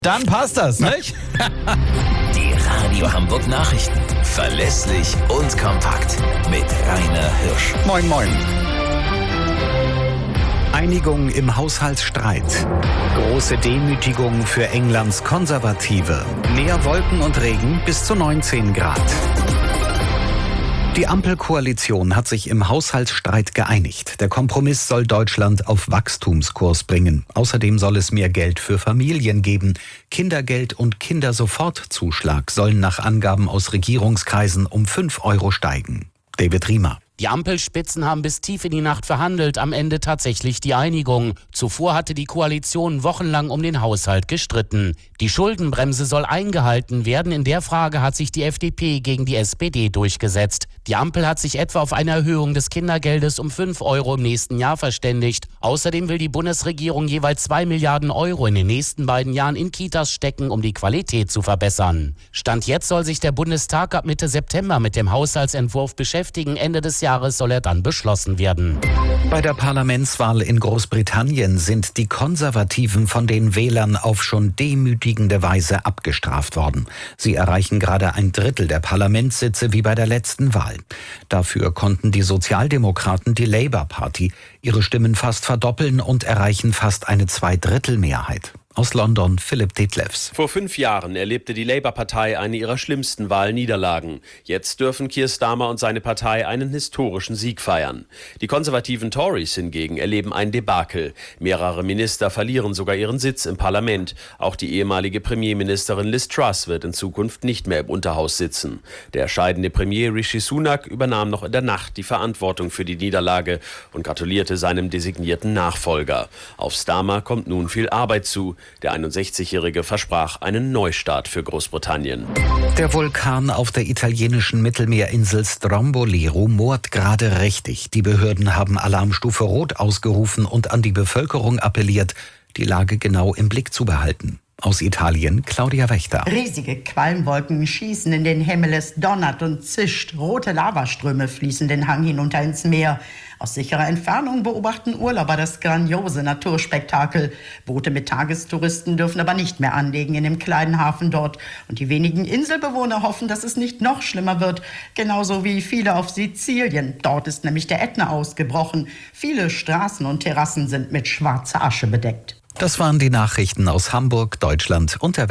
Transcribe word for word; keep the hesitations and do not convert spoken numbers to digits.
Dann passt das, nicht? Die Radio Hamburg Nachrichten. Verlässlich und kompakt. Mit Rainer Hirsch. Moin, moin. Einigung im Haushaltsstreit. Große Demütigung für Englands Konservative. Mehr Wolken und Regen bis zu neunzehn Grad. Die Ampelkoalition hat sich im Haushaltsstreit geeinigt. Der Kompromiss soll Deutschland auf Wachstumskurs bringen. Außerdem soll es mehr Geld für Familien geben. Kindergeld und Kindersofortzuschlag sollen nach Angaben aus Regierungskreisen um fünf Euro steigen. David Riemer. Die Ampelspitzen haben bis tief in die Nacht verhandelt, am Ende tatsächlich die Einigung. Zuvor hatte die Koalition wochenlang um den Haushalt gestritten. Die Schuldenbremse soll eingehalten werden. In der Frage hat sich die F D P gegen die S P D durchgesetzt. Die Ampel hat sich etwa auf eine Erhöhung des Kindergeldes um fünf Euro im nächsten Jahr verständigt. Außerdem will die Bundesregierung jeweils zwei Milliarden Euro in den nächsten beiden Jahren in Kitas stecken, um die Qualität zu verbessern. Stand jetzt soll sich der Bundestag ab Mitte September mit dem Haushaltsentwurf beschäftigen. Ende des Jahres soll er dann beschlossen werden. Bei der Parlamentswahl in Großbritannien sind die Konservativen von den Wählern auf schon demütigende Weise abgestraft worden. Sie erreichen gerade ein Drittel der Parlamentssitze wie bei der letzten Wahl. Dafür konnten die Sozialdemokraten, die Labour Party, ihre Stimmen fast verdoppeln und erreichen fast eine Zweidrittelmehrheit. Aus London Philipp Detlefs. Vor fünf Jahren erlebte die Labour-Partei eine ihrer schlimmsten Wahlniederlagen. Jetzt dürfen Keir Starmer und seine Partei einen historischen Sieg feiern. Die konservativen Tories hingegen erleben ein Debakel. Mehrere Minister verlieren sogar ihren Sitz im Parlament. Auch die ehemalige Premierministerin Liz Truss wird in Zukunft nicht mehr im Unterhaus sitzen. Der scheidende Premier Rishi Sunak übernahm noch in der Nacht die Verantwortung für die Niederlage und gratulierte seinem designierten Nachfolger. Auf Starmer kommt nun viel Arbeit zu. Der einundsechzigjährige versprach einen Neustart für Großbritannien. Der Vulkan auf der italienischen Mittelmeerinsel Stromboli rumort gerade richtig. Die Behörden haben Alarmstufe Rot ausgerufen und an die Bevölkerung appelliert, die Lage genau im Blick zu behalten. Aus Italien Claudia Wächter. Riesige Qualmwolken schießen in den Himmel, es donnert und zischt. Rote Lavaströme fließen den Hang hinunter ins Meer. Aus sicherer Entfernung beobachten Urlauber das grandiose Naturspektakel. Boote mit Tagestouristen dürfen aber nicht mehr anlegen in dem kleinen Hafen dort. Und die wenigen Inselbewohner hoffen, dass es nicht noch schlimmer wird. Genauso wie viele auf Sizilien. Dort ist nämlich der Ätna ausgebrochen. Viele Straßen und Terrassen sind mit schwarzer Asche bedeckt. Das waren die Nachrichten aus Hamburg, Deutschland und der